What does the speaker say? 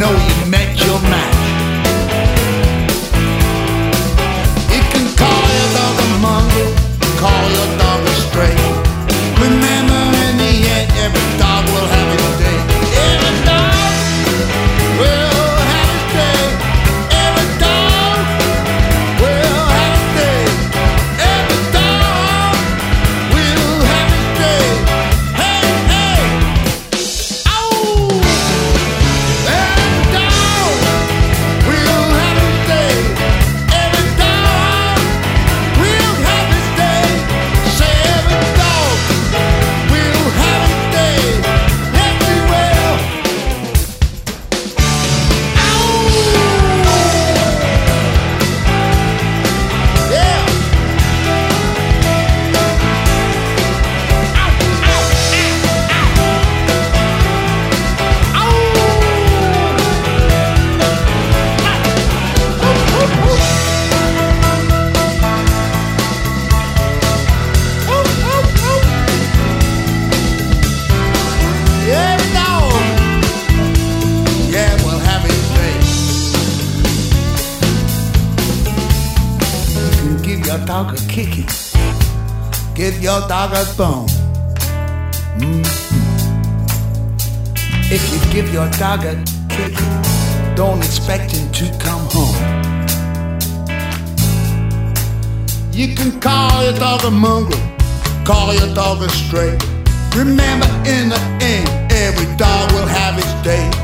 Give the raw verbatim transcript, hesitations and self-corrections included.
know you met your match. You can call your dog a mongrel, call your dog a stray. Remember, in the end, every dog will have its day. Every dog will have its day. Every dog will have its day. Every dog will have its day. Hey, hey, oh! Every dog will have its day. Every dog will have its day. Say every dog will have its day. Yes, it will. Ow! Yeah. Every dog, yeah, will have its day. You can give your dog a kicking, give your dog a bone. Mm. If you give your dog a kicking, don't expect him to come home. You can call your dog a mongrel, call your dog a stray. Remember, in the end, every dog will have its day.